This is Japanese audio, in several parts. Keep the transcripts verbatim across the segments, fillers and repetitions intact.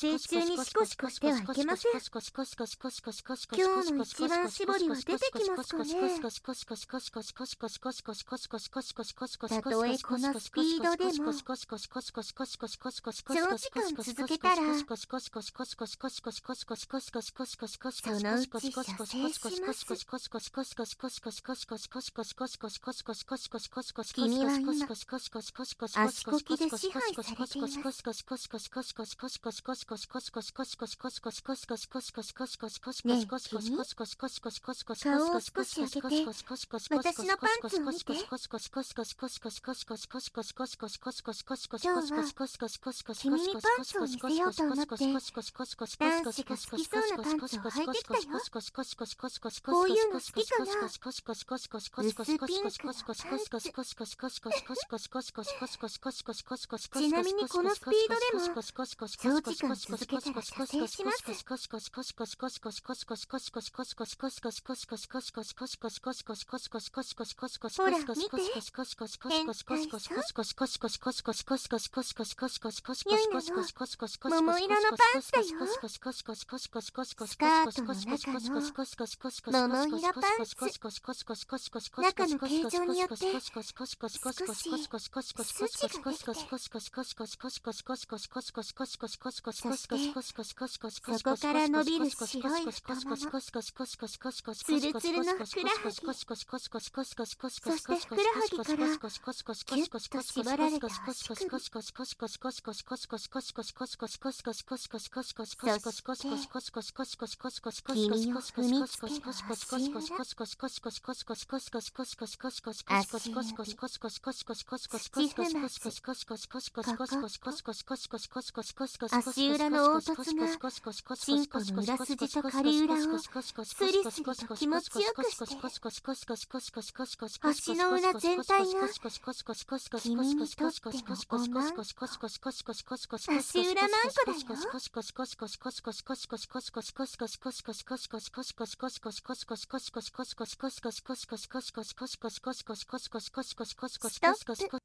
生中にシコシコしてはいけません。今日の一番絞りは出てきますかね。たとえこのスピードでも長時間続けたらそのうち射精します。君は今足こきで支配されています。ねえ君、顔を少し開けて私のパンツを見て。今日は君にパンツを見せようと思って男子が好きそうなパンツを履いてきたよ。こういうの好きかな。薄ピンクのパンツ。ちなみにこのスピードでも長時間続けたら射精します。ほら見て、変態さん。ゆいなの桃色のパンツだよ。スカートの中の桃色パンツ、中の形状によって少し筋ができて、そしてそこから伸びる白い太もも、ツルツルのふくらはぎ、そしてふくらはぎからキュッと縛られた足首、そしてツルツルの君を踏みつける足裏、足裏で土踏まず、ここ、足裏の凹凸がチンコの裏筋と仮裏をスリスリと気持ちよくしてる。足の裏全体が君にとってのおまんこ、足裏まんこだよ。ストップ。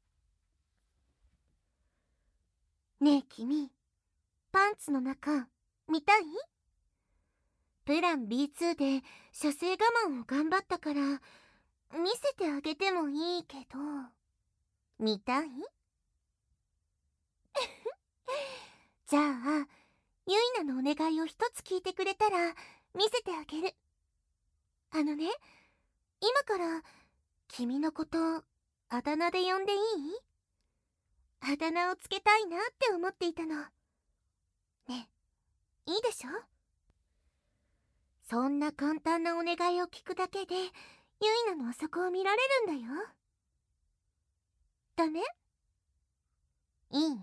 ねえ君、パンツの中見たい？プラン ビーツー で射精我慢を頑張ったから見せてあげてもいいけど、見たい？じゃあユイナのお願いを一つ聞いてくれたら見せてあげる。あのね、今から君のことあだ名で呼んでいい？あだ名をつけたいなって思っていたの。ねえ、いいでしょ？そんな簡単なお願いを聞くだけでユイナのあそこを見られるんだよ。ダメ？いい？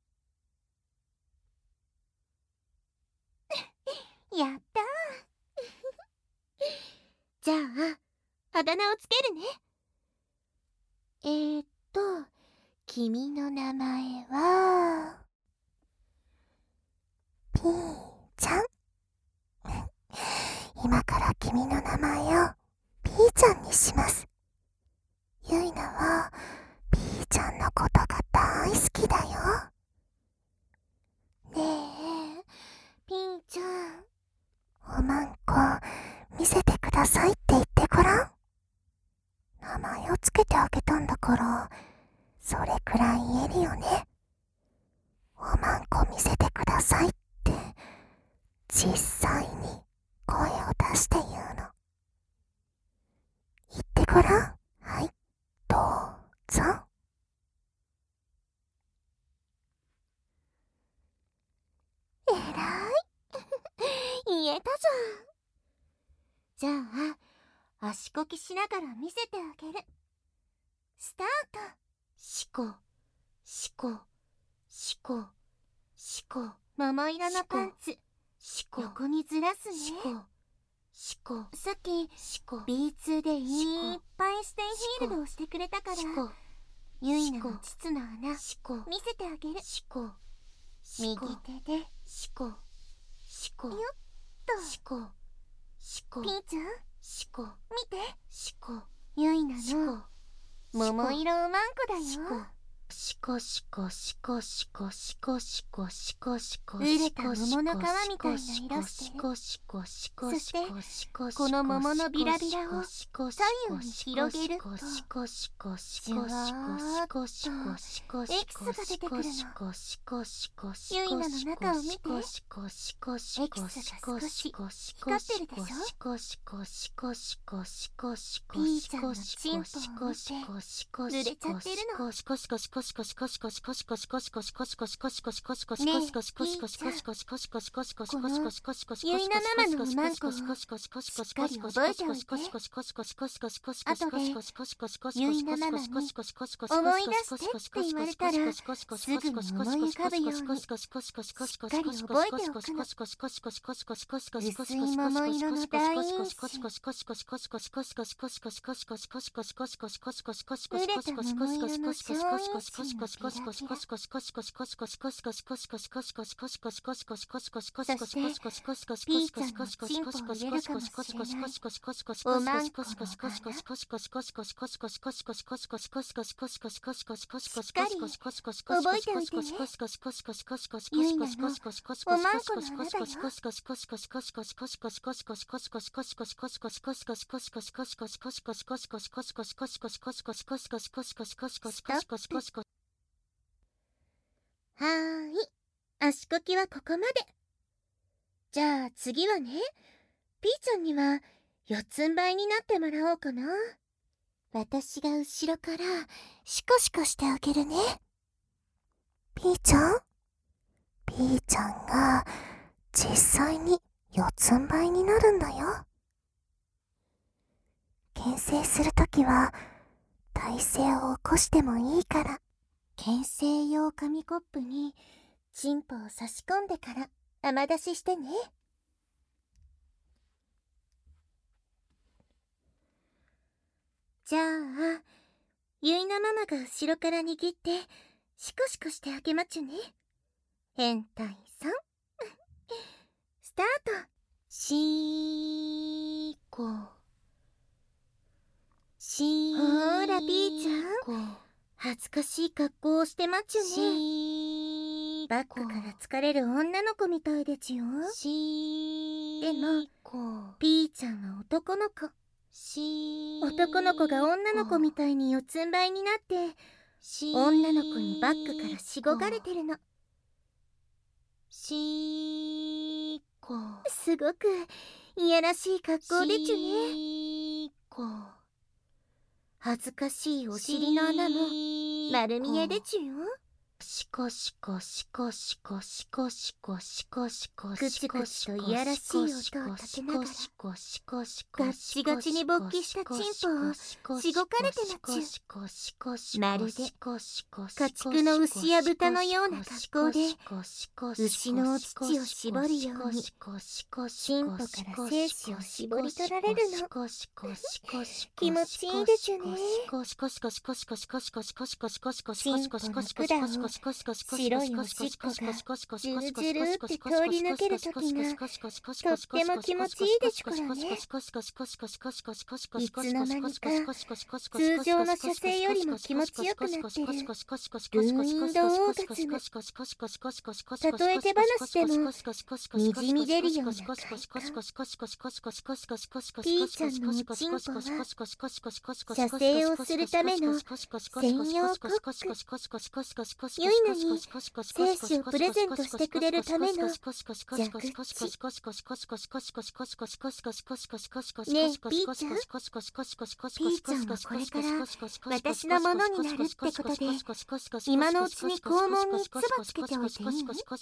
やったーじゃああだ名をつけるね。えーっと君の名前はピーちゃん。今から君の名前をピーちゃんにします。ユイナはピーちゃんのことが大好きだよ。ねえピーちゃん、おまんこ見せてくださいって言ってごらん。名前をつけてあげたんだからそれくらい言えるよね。おまんこ見せてくださいって実際に声を出して言うの。言ってごらん。はい、どうぞ。えらい言えたじゃん。じゃあ足こきしながら見せてあげる。スタート。しこしこしこしこ、桃色のパンツしこ横にずらすね。しこしこ、さっきしこ ビーツー でいっぱいステイフィールドをしてくれたからユイナの膣の穴しこ見せてあげる。しこ右手でしこしこよっとしこしこ。ピーちゃんしこ見て。しこユイナの桃色おまんこだよ。しこしこしこしこしこしこしこしこ、熟れた桃の皮みたいな色してる。そしてこの桃のビラビラを左右に広げるとジュワーっとエキスが出てくるの。ユイナの中を見て。エキスが少し光ってるでしょ。ピーちゃんのチンポを見て濡れちゃってるの。ねえピーちゃん、このユイナママのおまんこをしっかり覚えておいて。後でユイナママに思い出してって言われたらすぐに思い浮かぶようにしっかり覚えておくの。薄い桃色の大陰唇、熟れた桃色の小陰唇のキラキラ、そしてピーちゃんのチンポを入れるかもしれないおまんこの穴、しっかり覚えておいてね。ユイナのおまんこの穴だよ。はーい、足こきはここまで。じゃあ次はね、ピーちゃんには四つん這いになってもらおうかな。私が後ろからシコシコしてあげるね。ピーちゃんピーちゃんが実際に四つん這いになるんだよ。牽制するときは体勢を起こしてもいいから、牽制用紙コップにチンポを差し込んでから甘出ししてね。じゃあ、ゆいなママが後ろから握ってシコシコしてあげまちゅね。変態さんスタート。しーこしーこ。ほーらピーちゃん、恥ずかしい格好をしてまっちゅね。しーこ。バックから疲れる女の子みたいでちゅよ。しーでもピーちゃんは男の子。し男の子が女の子みたいに四つん這いになって女の子にバックからしごがれてるの。しーこ。すごくいやらしい格好でちゅね。しーこ。恥ずかしいお尻の穴も丸見えでちゅよ。シコシコシコシコシコシコシコシコシコシコシコといやらしい音を立てながらガッチガチに勃起したチンポをしごかれてまっちゅ。まるで家畜の牛や豚のような格好で牛のお乳を絞るようにチンポから精子を絞り取られるの。気持ちいいでちゅね。チンポの管を白いおしっこがジュルジュルって通り抜けるときがとっても気持ちいいでちゅからね。いつの間にか通常の射精よりも気持ちよくなってるルーインドオーガズム。例え手放しでもにじみ出るような快感。ピーちゃんのおちんぽは射精をするための専用コップ。ゆいなに精子をプレゼントしてくれるための蛇口。ねえピーちゃん、ピーちゃんはこれから私のものになるってことで今のうちに肛門に唾つけておいていい？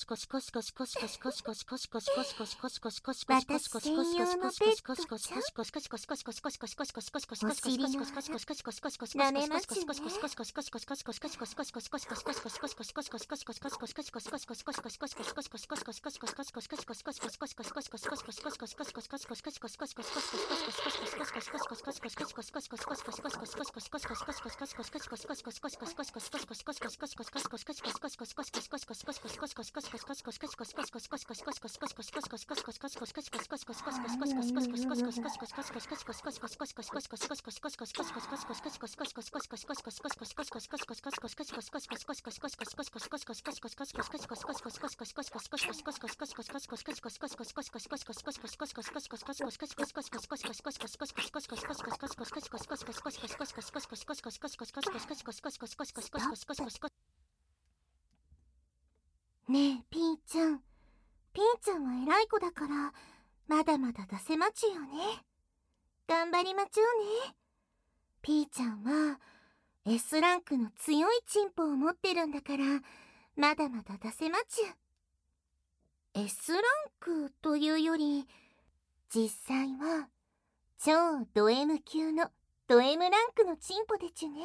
私専用のペットちゃん。お尻が舐めまちゅね。ねえピーちゃん、ピーちゃんは偉い子だからまだまだ出せまちゅよね。頑張りまちゅうね。ピーちゃんは エス ランクの強いチンポを持ってるんだからまだまだ出せまちゅ。 エス ランクというより実際は超ド M 級のド M ランクのチンポでちゅね。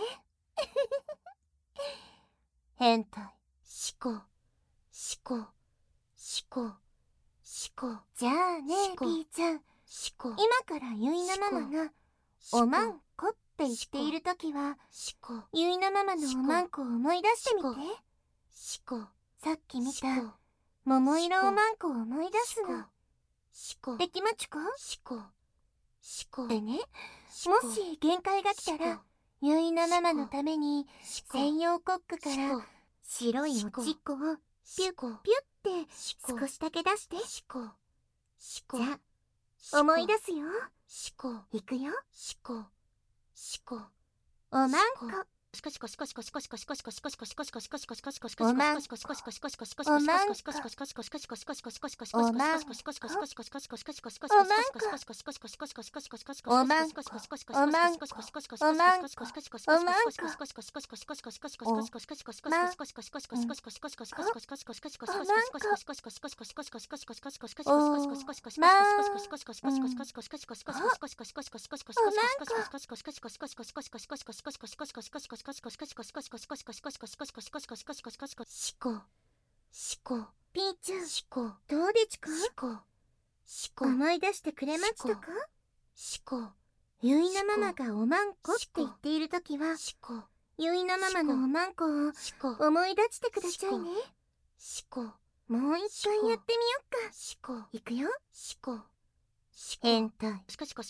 変態シコシコシコシコ。じゃあねピーちゃん、今からゆいなママがおまんこって言っているときはゆいなママのおまんこを思い出してみて。さっき見た桃色おまんこを思い出すの。できまちゅか？でね、もし限界が来たらゆいなママのために専用コックから白いおちっこをピュッピュッって少しだけ出して。じゃあ思い出すよ。いくよ。おまんこしこしこピーちゃんしこどうでちゅかしこしこ思い出してくれましたかしこゆいなママがおまんこって言っているときはしこゆいなママのおまんこを思い出してくださいねしこもう一回やってみよっかしこいくよしこ変態おまんこ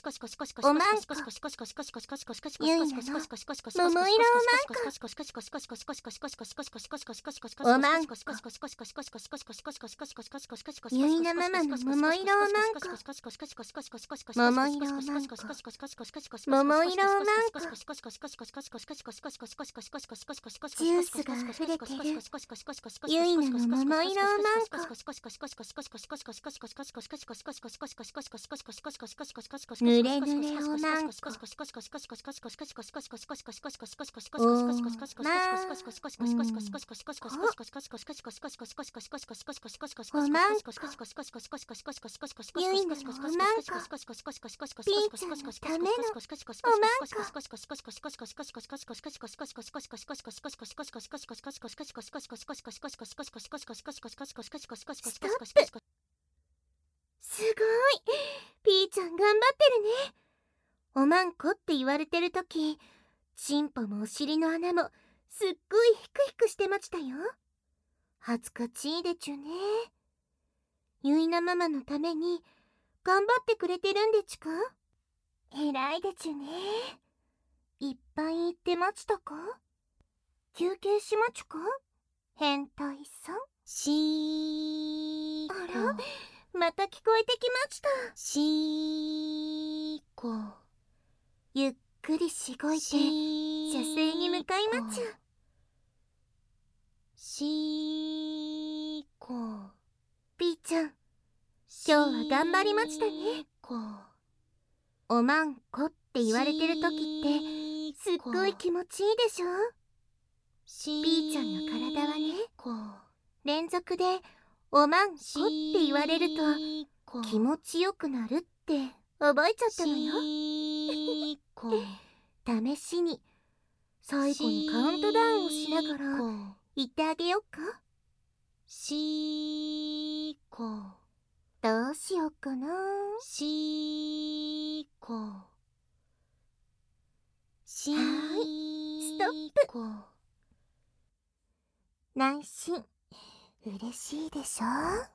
ゆいなの桃色おまんこおまんこゆいなママの桃色おまんこ桃色おまんこ桃色おまんこジュースがあふれてるゆいなの桃色おまんこぬれぬれおまんこおまんこゆいなのおまんこピーちゃんのためのおまんこストップすごいピーちゃん頑張ってるねおまんこって言われてるときチンポもお尻の穴もすっごいヒクヒクしてましたよ恥ずかしいでちゅねゆいなママのために頑張ってくれてるんでちゅかえらいでちゅねいっぱい言ってましたか休憩しまちゅか変態さんしーこあらまた聞こえてきましたしーこゆっくりしごいて射精に向かいまちゅしーこピーちゃん今日は頑張りましたねおまんこって言われてるときってすっごい気持ちいいでしょピーちゃんの体はね連続でおまんこって言われると気持ちよくなるって覚えちゃったのよ試しに最後にカウントダウンをしながら言ってあげよっかしーこどうしよっかなしーこしーこはいストップ内心嬉しいでしょ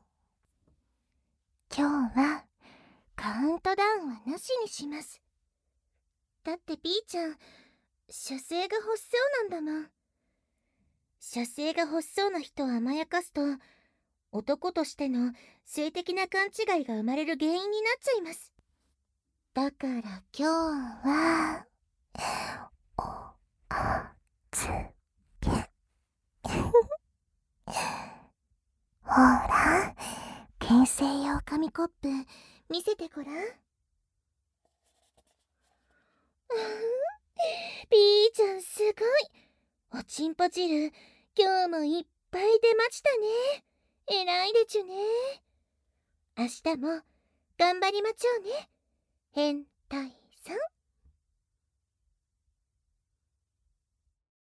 今日はカウントダウンはなしにしますだってピーちゃん射精が欲しそうなんだもん射精が欲しそうな人を甘やかすと男としての性的な勘違いが生まれる原因になっちゃいますだから今日はおあつけほら牽制用紙コップ見せてごらんピーちゃんすごいおちんぽ汁今日もいっぱい出ましたねえらいでちゅね明日も頑張りまちょうね変態さん